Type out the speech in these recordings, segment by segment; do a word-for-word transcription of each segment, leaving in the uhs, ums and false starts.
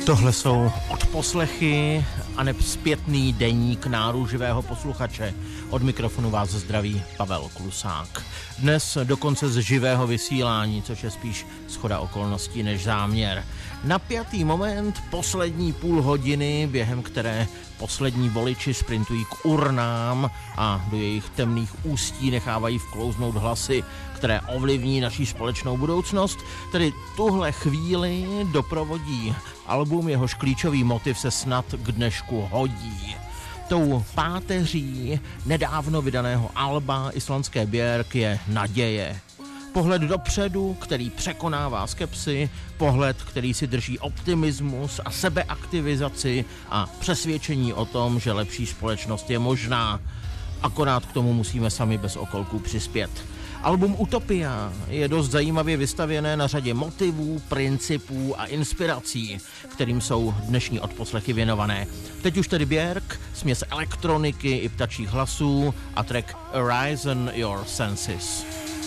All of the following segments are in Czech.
Tohle jsou odposlechy a neb zpětný deník náruživého posluchače. Od mikrofonu vás zdraví Pavel Klusák. Dnes dokonce z živého vysílání, což je spíš shoda okolností než záměr. Napjatý moment, poslední půl hodiny, během které poslední voliči sprintují k urnám a do jejich temných ústí nechávají vklouznout hlasy, které ovlivní naší společnou budoucnost. Tedy tuhle chvíli doprovodí album, jehož klíčový motiv se snad k dnešku hodí. Tou páteří nedávno vydaného alba islandské Björk je naděje. Pohled dopředu, který překonává skepsi, pohled, který si drží optimismus a sebeaktivizaci a přesvědčení o tom, že lepší společnost je možná. Akorát k tomu musíme sami bez okolků přispět. Album Utopia je dost zajímavě vystavěné na řadě motivů, principů a inspirací, kterým jsou dnešní odposlechy věnované. Teď už tedy Björk, směs elektroniky i ptačích hlasů a track Horizon Your Senses.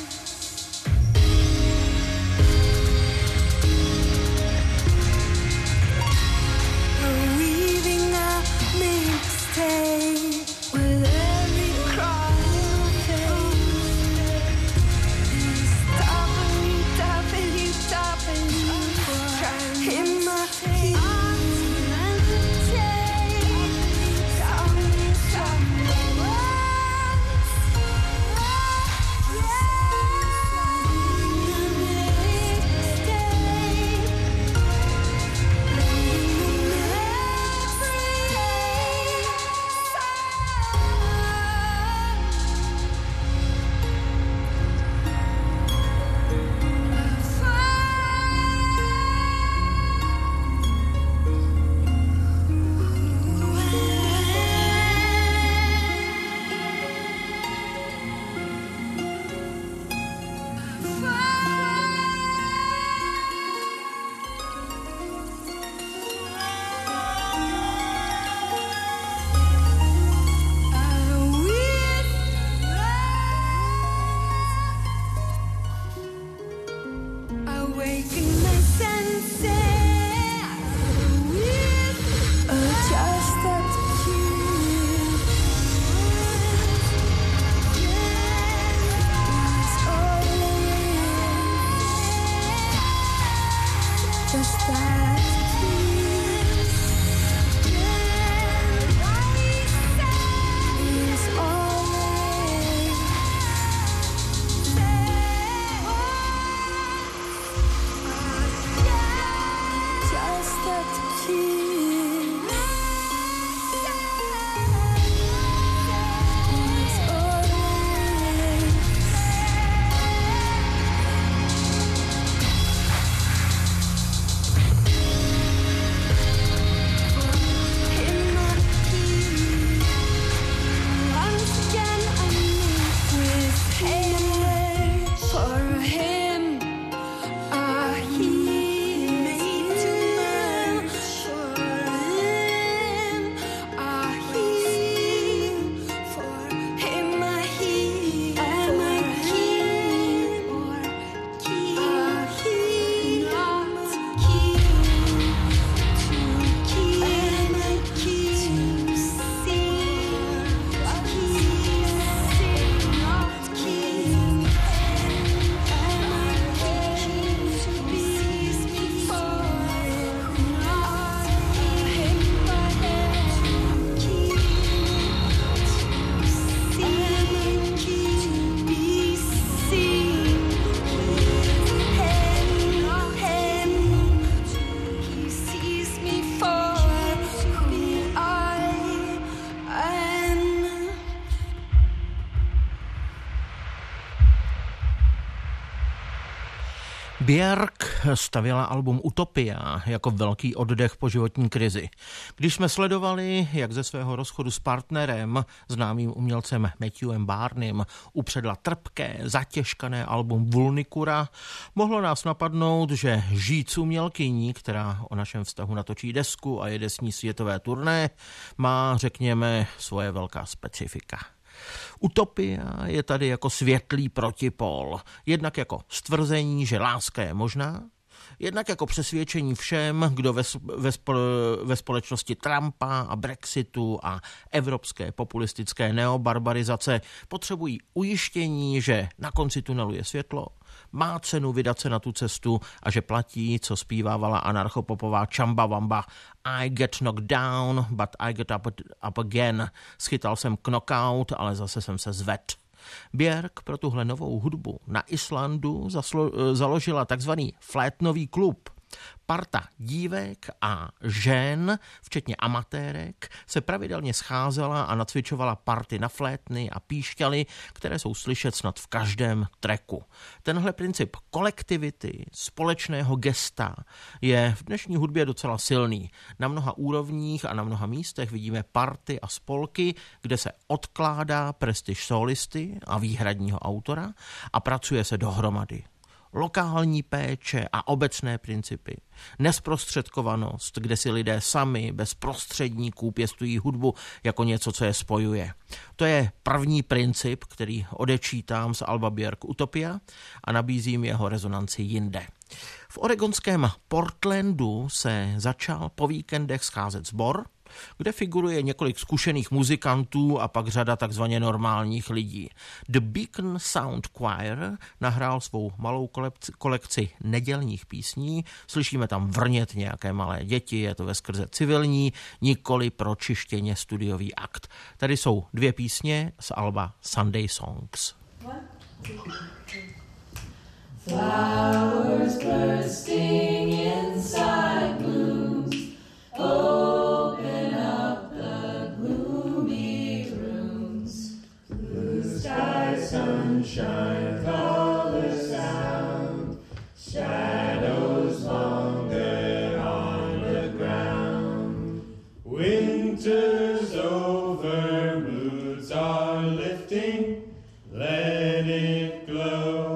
Björk stavěla album Utopia jako velký oddech po životní krizi. Když jsme sledovali, jak ze svého rozchodu s partnerem, známým umělcem Matthewem Barneym, upředla trpké, zatěžkané album Vulnicura, mohlo nás napadnout, že žít s umělkyní, která o našem vztahu natočí desku a jede s ní světové turné, má, řekněme, svoje velká specifika. Utopia je tady jako světlý protipol, jednak jako stvrzení, že láska je možná, Jednak jako přesvědčení všem, kdo ve, ve, ve společnosti Trumpa a Brexitu a evropské populistické neobarbarizace potřebují ujištění, že na konci tunelu je světlo, má cenu vydat se na tu cestu a že platí, co zpívávala anarchopopová Chamba Wamba. I get knocked down, but I get up, up again. Schytal jsem knockout, ale zase jsem se zvedl. Björk pro tuhle novou hudbu na Islandu zaslo- založila takzvaný flétnový klub. Parta dívek a žen, včetně amatérek, se pravidelně scházela a nacvičovala party na flétny a píšťaly, které jsou slyšet snad v každém tracku. Tenhle princip kolektivity, společného gesta je v dnešní hudbě docela silný. Na mnoha úrovních a na mnoha místech vidíme party a spolky, kde se odkládá prestiž solisty a výhradního autora a pracuje se dohromady. Lokální péče a obecné principy, nesprostředkovanost, kde si lidé sami bez prostředníků pěstují hudbu jako něco, co je spojuje. To je první princip, který odečítám z alba Björk Utopia a nabízím jeho rezonanci jinde. V oregonském Portlandu se začal po víkendech scházet sbor, kde figuruje několik zkušených muzikantů a pak řada takzvaně normálních lidí. The Beacon Sound Choir nahrál svou malou kolekci, kolekci nedělních písní, slyšíme tam vrnět nějaké malé děti, je to veskrze civilní, nikoli pročištěně studiový akt. Tady jsou dvě písně z alba Sunday Songs. Flowers bursting inside blooms, open up the gloomy rooms. Blue sky, sunshine, color sound, shadows longer on the ground. Winter's over, moods are lifting, let it glow.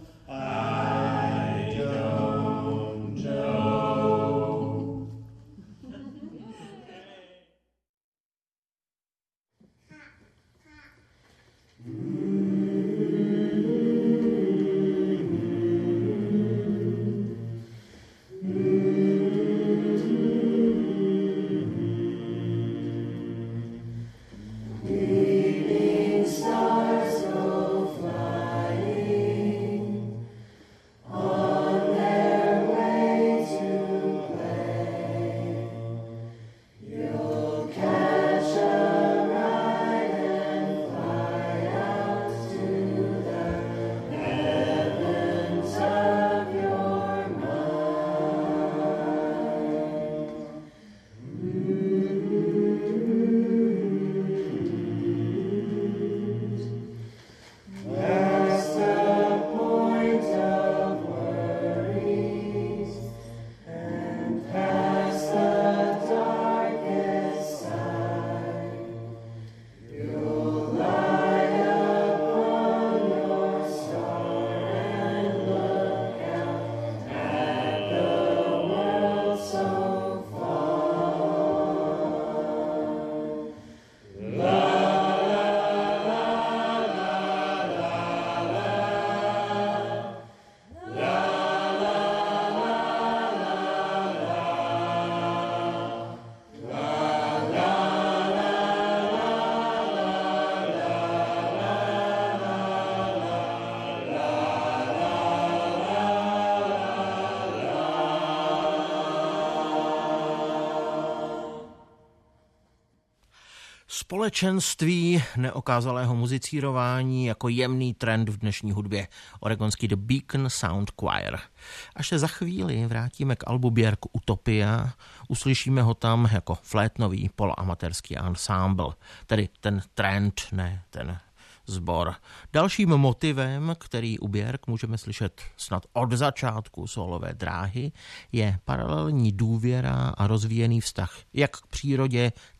Společenství neokázalého muzicírování jako jemný trend v dnešní hudbě. Oregonský The Beacon Sound Choir. Až se za chvíli vrátíme k albu Björk Utopia, uslyšíme ho tam jako flétnový poloamatérský ensemble. Tedy ten trend, ne ten sbor. Dalším motivem, který u Björk můžeme slyšet snad od začátku solové dráhy, je paralelní důvěra a rozvíjený vztah jak k přírodě, tak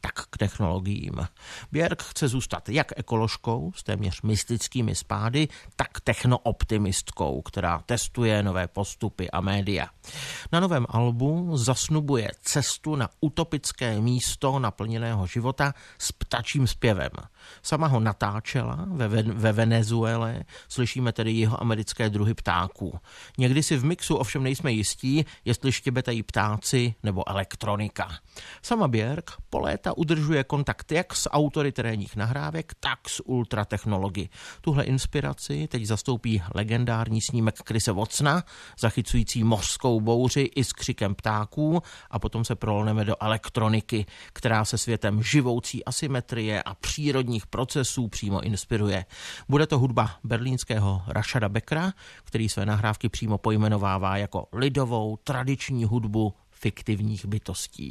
tak k technologiím. Björk chce zůstat jak ekoložkou s téměř mystickými spády, tak technooptimistkou, která testuje nové postupy a média. Na novém albu zasnubuje cestu na utopické místo naplněného života s ptačím zpěvem. Sama ho natáčela ve, ve Venezuele, slyšíme tedy jihoamerické druhy ptáků. Někdy si v mixu ovšem nejsme jistí, jestli štěbetají ptáci nebo elektronika. Sama Björk po léta udržuje kontakt jak s autory terénních nahrávek, tak s ultratechnology. Tuhle inspiraci teď zastoupí legendární snímek Chrise Watsona, zachycující mořskou bouři i s křikem ptáků, a potom se prolneme do elektroniky, která se světem živoucí asymetrie a přírodních procesů přímo inspiruje. Bude to hudba berlínského Rashada Beckera, který své nahrávky přímo pojmenovává jako lidovou tradiční hudbu fiktivních bytostí.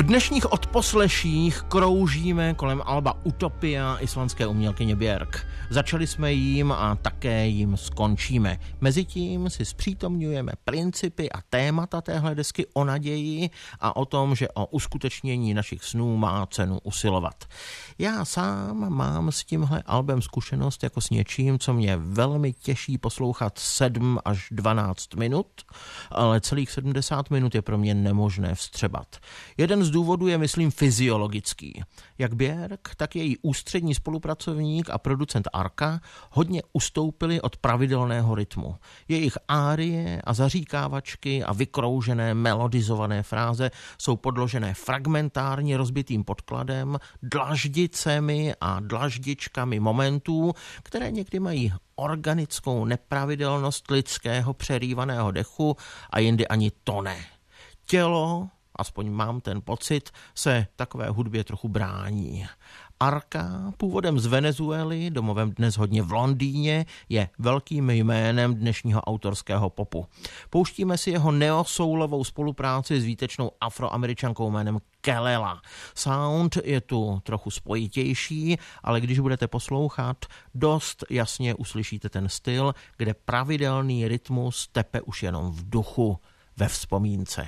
V dnešních odposleších kroužíme kolem alba Utopia islandské umělkyně Björk. Začali jsme jím a také jím skončíme. Mezitím si zpřítomňujeme principy a témata téhle desky o naději a o tom, že o uskutečnění našich snů má cenu usilovat. Já sám mám s tímhle albem zkušenost jako s něčím, co mě velmi těší poslouchat sedm až dvanáct minut, ale celých sedmdesát minut je pro mě nemožné vstřebat. Jeden z důvodů je, myslím, fyziologický. Jak Björk, tak její ústřední spolupracovník a producent Arka hodně ustoupili od pravidelného rytmu. Jejich árie a zaříkávačky a vykroužené melodizované fráze jsou podložené fragmentárně rozbitým podkladem, dlaždicemi a dlaždičkami momentů, které někdy mají organickou nepravidelnost lidského přerývaného dechu a jindy ani to ne. Tělo, aspoň mám ten pocit, se takové hudbě trochu brání. Arka, původem z Venezuely, domovem dnes hodně v Londýně, je velkým jménem dnešního autorského popu. Pouštíme si jeho neosoulovou spolupráci s výtečnou afroameričankou jménem Kelela. Sound je tu trochu spojitější, ale když budete poslouchat, dost jasně uslyšíte ten styl, kde pravidelný rytmus tepe už jenom v duchu, ve vzpomínce.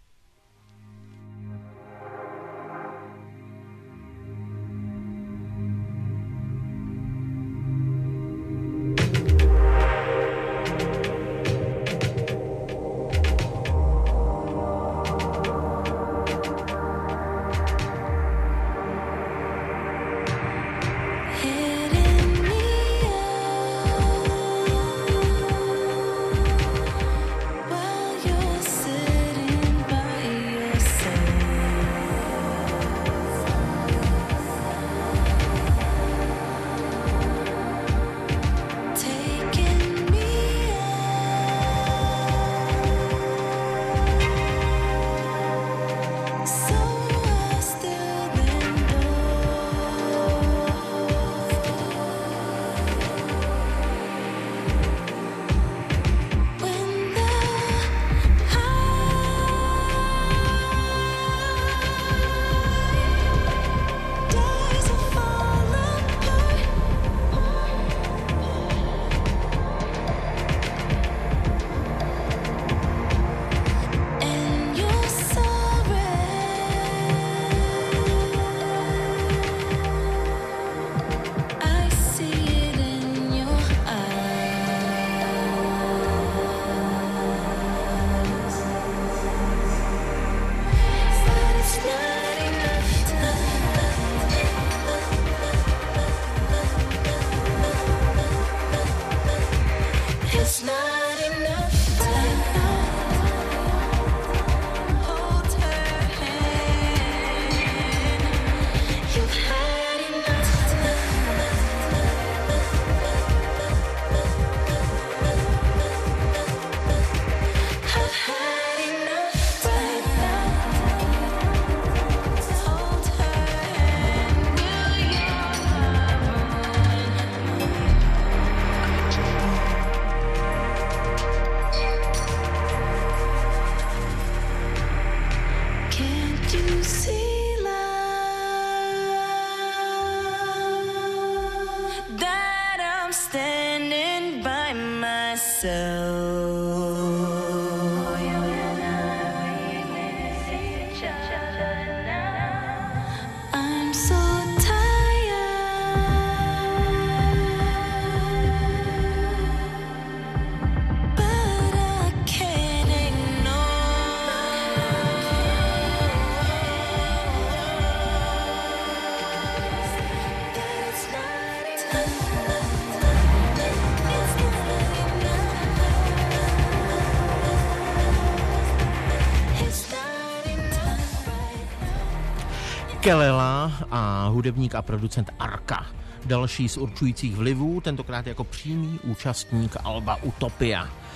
Kelela a hudebník a producent Arka. Další z určujících vlivů, tentokrát jako přímý účastník alba Utopia.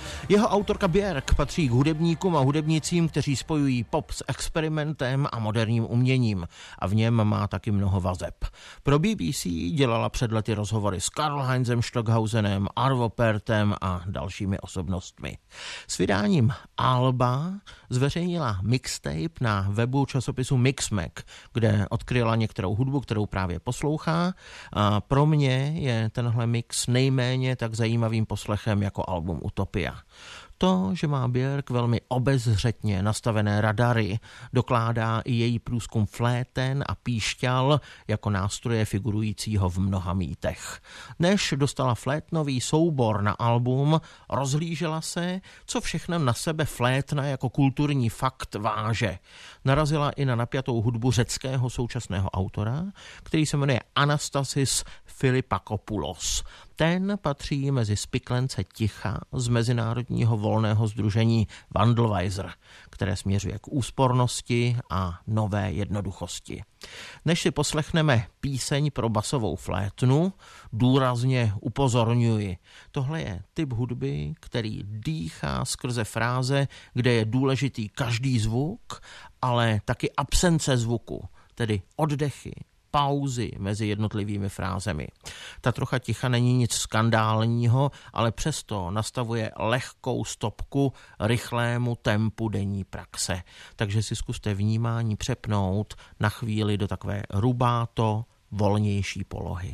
Jeho autorka Björk patří k hudebníkům a hudebnicím, kteří spojují pop s experimentem a moderním uměním a v něm má taky mnoho vazeb. Pro B B C dělala před lety rozhovory s Karlheinzem Stockhausenem, Arvo Pärtem a dalšími osobnostmi. S vydáním alba zveřejnila mixtape na webu časopisu Mixmag, kde odkryla některou hudbu, kterou právě poslouchá. A pro mě je tenhle mix nejméně tak zajímavým poslechem jako album Utopia. To, že má Björk velmi obezřetně nastavené radary, dokládá i její průzkum fléten a píšťal jako nástroje figurujícího v mnoha mýtech. Než dostala flétnový soubor na album, rozhlížela se, co všechno na sebe flétna jako kulturní fakt váže. Narazila i na napjatou hudbu řeckého současného autora, který se jmenuje Anastasis Philippakopoulos. Ten patří mezi spiklence ticha z mezinárodního volného sdružení Wandelweiser, které směřuje k úspornosti a nové jednoduchosti. Než si poslechneme píseň pro basovou flétnu, důrazně upozorňuji. Tohle je typ hudby, který dýchá skrze fráze, kde je důležitý každý zvuk, ale taky absence zvuku, tedy oddechy, pauzy mezi jednotlivými frázemi. Ta trocha ticha není nic skandálního, ale přesto nastavuje lehkou stopku rychlému tempu denní praxe. Takže si zkuste vnímání přepnout na chvíli do takové rubáto, volnější polohy.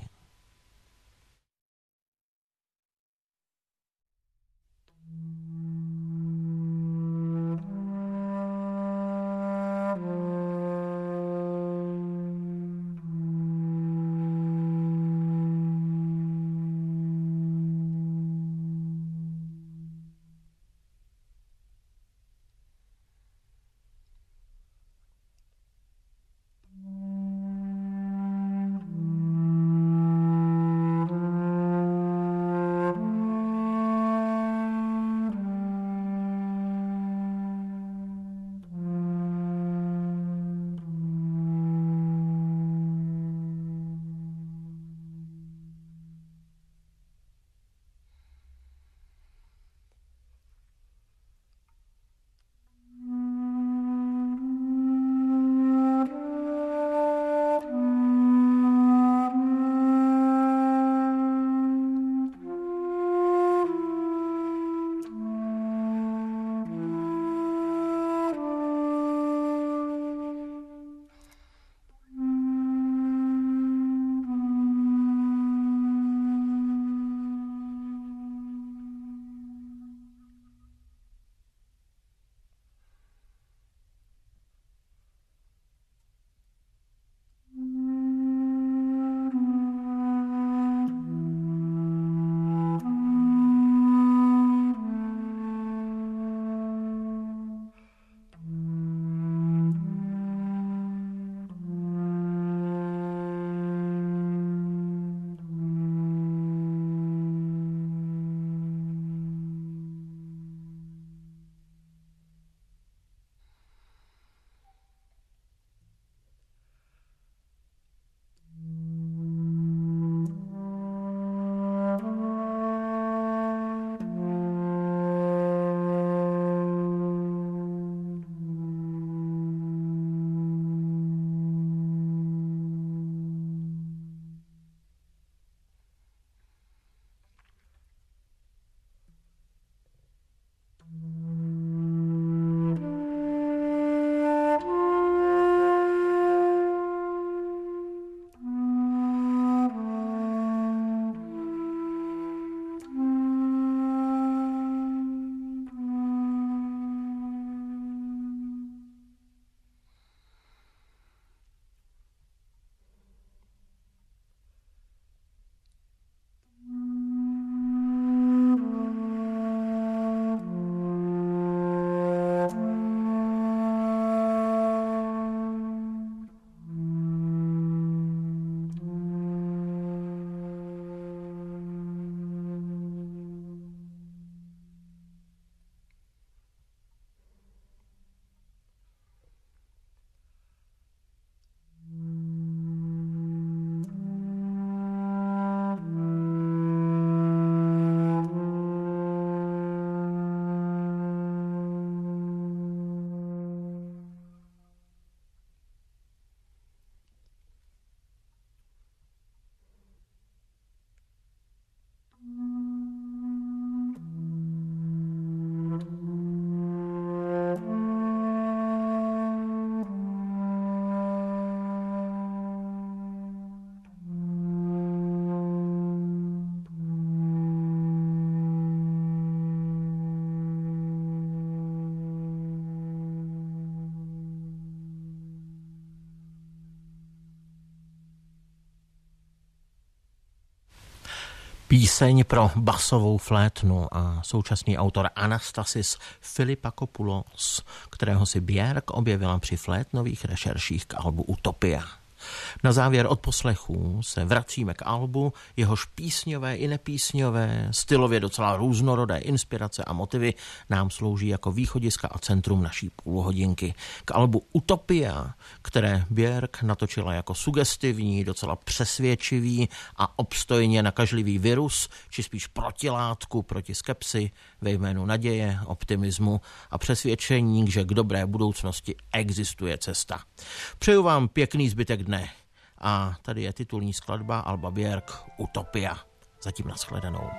Píseň pro basovou flétnu a současný autor Anastasis Philippakopoulos, kterého si Björk objevila při flétnových rešerších k albu Utopia. Na závěr odposlechů se vracíme k albu, jehož písňové i nepísňové, stylově docela různorodé inspirace a motivy nám slouží jako východiska a centrum naší půlhodinky. K albu Utopia, které Björk natočila jako sugestivní, docela přesvědčivý a obstojně nakažlivý virus, či spíš protilátku proti skepsi ve jménu naděje, optimismu a přesvědčení, že k dobré budoucnosti existuje cesta. Přeju vám pěkný zbytek dne. A tady je titulní skladba alba Björk Utopia. Zatím nashledanou.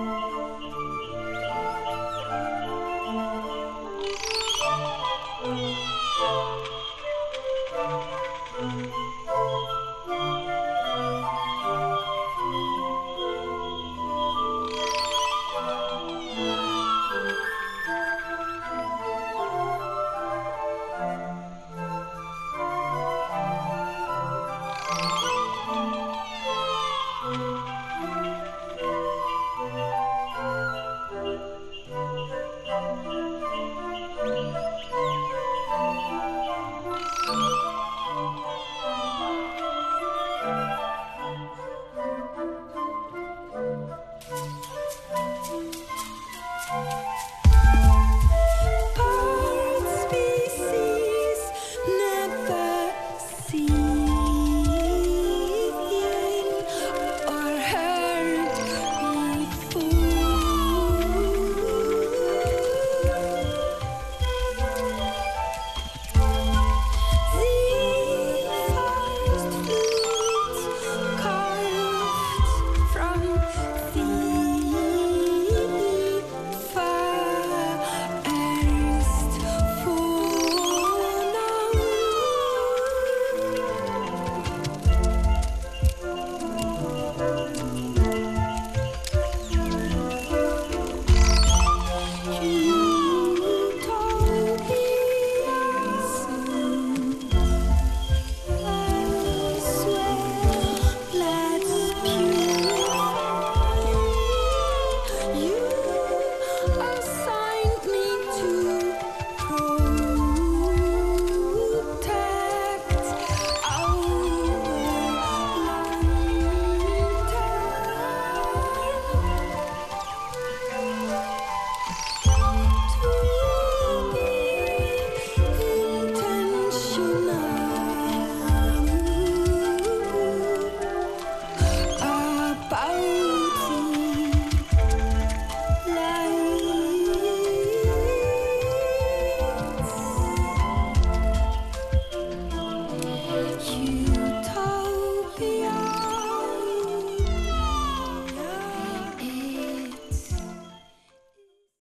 Thank you.